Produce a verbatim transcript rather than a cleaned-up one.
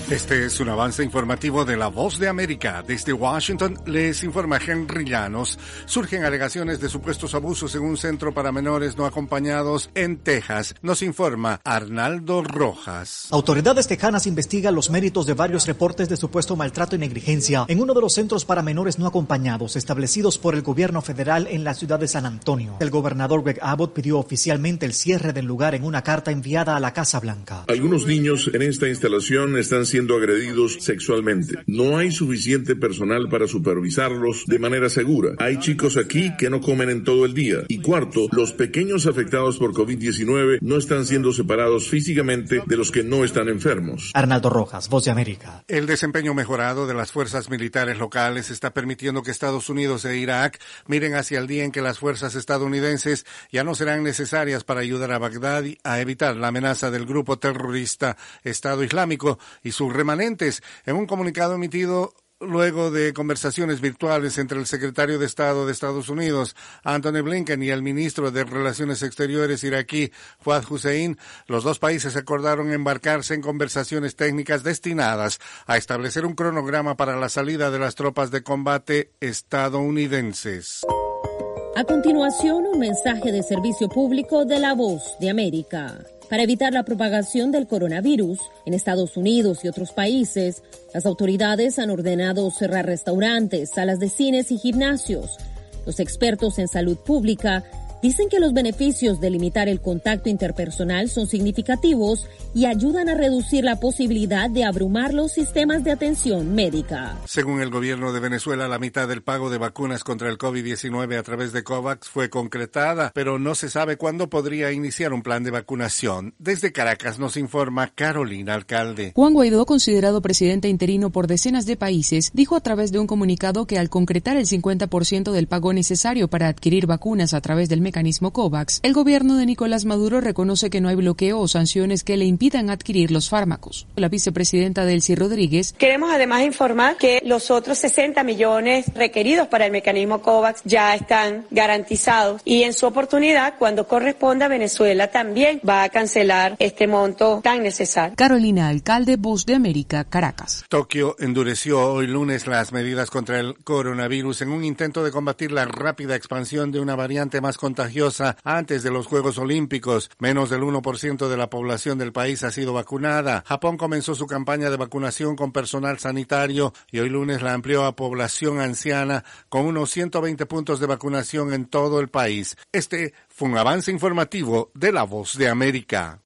Este es un avance informativo de La Voz de América. Desde Washington les informa Henry Llanos. Surgen alegaciones de supuestos abusos en un centro para menores no acompañados en Texas. Nos informa Arnaldo Rojas. Autoridades tejanas investigan los méritos de varios reportes de supuesto maltrato y negligencia en uno de los centros para menores no acompañados establecidos por el gobierno federal en la ciudad de San Antonio. El gobernador Greg Abbott pidió oficialmente el cierre del lugar en una carta enviada a la Casa Blanca. Algunos niños en esta instalación están siendo agredidos sexualmente. No hay suficiente personal para supervisarlos de manera segura. Hay chicos aquí que no comen en todo el día. Y cuarto, los pequeños afectados por COVID diecinueve no están siendo separados físicamente de los que no están enfermos. Arnaldo Rojas, Voz de América. El desempeño mejorado de las fuerzas militares locales está permitiendo que Estados Unidos e Irak miren hacia el día en que las fuerzas estadounidenses ya no serán necesarias para ayudar a Bagdad a evitar la amenaza del grupo terrorista Estado Islámico y sus remanentes. En un comunicado emitido luego de conversaciones virtuales entre el secretario de Estado de Estados Unidos, Antony Blinken, y el ministro de Relaciones Exteriores iraquí, Fuad Hussein, los dos países acordaron embarcarse en conversaciones técnicas destinadas a establecer un cronograma para la salida de las tropas de combate estadounidenses. A continuación, un mensaje de servicio público de La Voz de América. Para evitar la propagación del coronavirus en Estados Unidos y otros países, las autoridades han ordenado cerrar restaurantes, salas de cines y gimnasios. Los expertos en salud pública dicen que los beneficios de limitar el contacto interpersonal son significativos y ayudan a reducir la posibilidad de abrumar los sistemas de atención médica. Según el gobierno de Venezuela, la mitad del pago de vacunas contra el COVID diecinueve a través de COVAX fue concretada, pero no se sabe cuándo podría iniciar un plan de vacunación. Desde Caracas nos informa Carolina Alcalde. Juan Guaidó, considerado presidente interino por decenas de países, dijo a través de un comunicado que al concretar el cincuenta por ciento del pago necesario para adquirir vacunas a través del mecanismo COVAX, el gobierno de Nicolás Maduro reconoce que no hay bloqueo o sanciones que le impidan adquirir los fármacos. La vicepresidenta Delcy Rodríguez. Queremos además informar que los otros sesenta millones requeridos para el mecanismo COVAX ya están garantizados y en su oportunidad, cuando corresponda, Venezuela también va a cancelar este monto tan necesario. Carolina Alcalde, Voz de América, Caracas. Tokio endureció hoy lunes las medidas contra el coronavirus en un intento de combatir la rápida expansión de una variante más contagiosa antes de los Juegos Olímpicos. Menos del uno por ciento de la población del país ha sido vacunada. Japón comenzó su campaña de vacunación con personal sanitario y hoy lunes la amplió a población anciana con unos ciento veinte puntos de vacunación en todo el país. Este fue un avance informativo de La Voz de América.